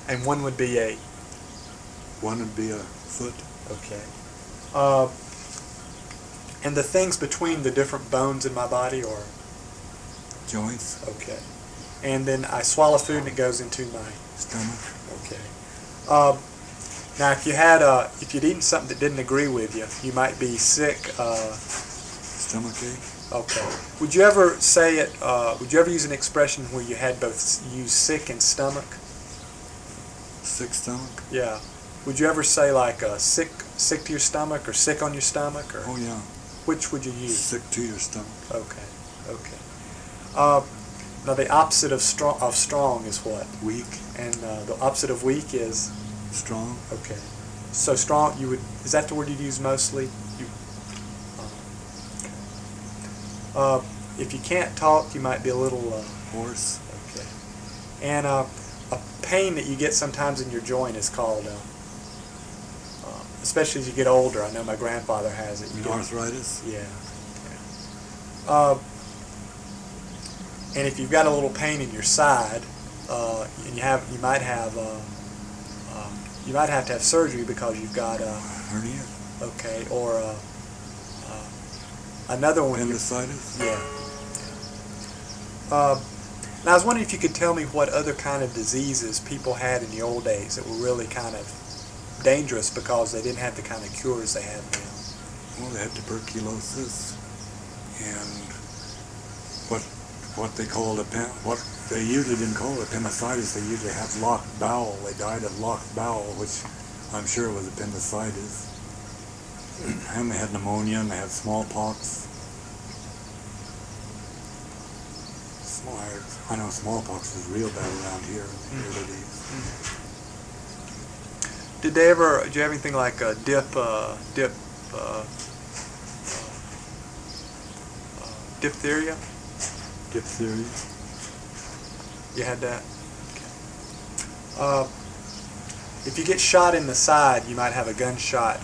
And one would be a? One would be a foot. Okay. And the things between the different bones in my body are? Joints. Okay. And then I swallow food and it goes into my? Stomach. Okay. Now, if you'd eaten something that didn't agree with you, you might be sick. Stomach ache. Okay. Would you ever say it? Would you ever use an expression where you had both use sick and stomach? Sick stomach. Yeah. Would you ever say like sick to your stomach or sick on your stomach? Or Oh yeah. which would you use? Sick to your stomach. Okay. Okay. Now the opposite of strong is what? Weak. And the opposite of weak is? Strong. Okay. So strong, is that the word you'd use mostly? If you can't talk, you might be a little... Hoarse. Okay. And a pain that you get sometimes in your joint is called, especially as you get older. I know my grandfather has it. Arthritis. Yeah. And if you've got a little pain in your side, and you might have to have surgery because you've got a hernia. Okay, or another one. Appendicitis. Yeah. Now I was wondering if you could tell me what other kind of diseases people had in the old days that were really kind of dangerous because they didn't have the kind of cures they have now. Well, they had tuberculosis and what they called what they usually didn't call appendicitis. They usually had locked bowel. They died of locked bowel, which I'm sure was appendicitis. And they had pneumonia and they had smallpox. I know smallpox was real bad around here in the early days. Did you have anything like diphtheria? Diphtheria. You had that? Okay. If you get shot in the side, you might have a gunshot.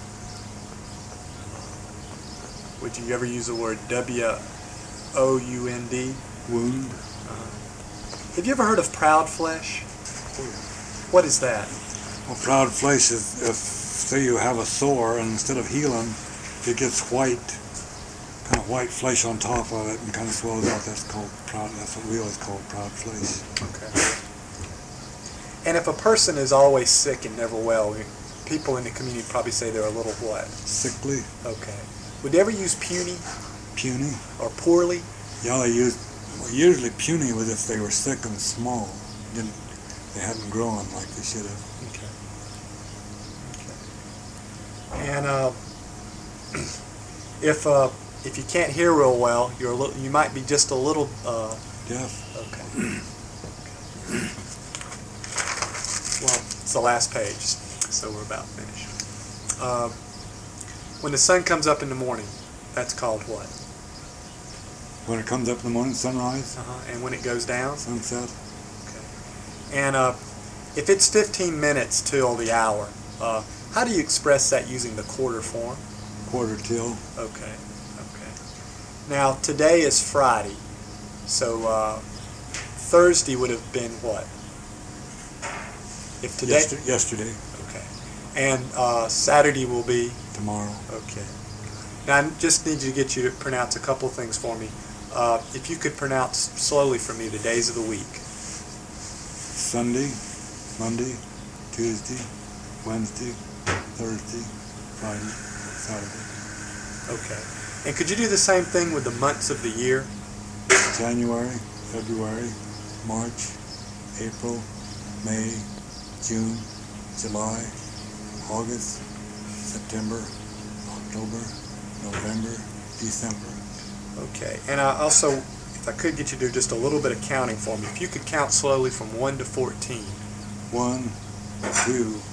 Would you ever use the word W-O-U-N-D? Wound. Have you ever heard of proud flesh? What is that? Well, proud flesh is if, say you have a sore and instead of healing, it gets white, kind of white flesh on top of it and kind of swells out. That's called proud. That's what we always call proud flesh. Okay. And if a person is always sick and never well, people in the community probably say they're a little what? Sickly. Okay. Would they ever use puny? Puny. Or poorly? Yeah, they used usually puny was if they were sick and small. They hadn't grown like they should have. Okay. And if you can't hear real well, you might be just a little deaf. Okay. Well, it's the last page, so we're about finished. When the sun comes up in the morning, that's called what? When it comes up in the morning, sunrise. And when it goes down? Sunset. Okay. And if it's 15 minutes till the hour, how do you express that using the quarter form? Quarter till. Okay. Okay. Now, today is Friday, so Thursday would have been what? If today. Yesterday. Okay. And Saturday will be? Tomorrow. Okay. Now, I just need to get you to pronounce a couple things for me. If you could pronounce slowly for me the days of the week. Sunday, Monday, Tuesday, Wednesday, Thursday, Friday, Saturday. Okay. And could you do the same thing with the months of the year? January, February, March, April, May, June, July, August, September, October, November, December. Okay. And also, if I could get you to do just a little bit of counting for me, if you could count slowly from 1 to 14. 1, 2,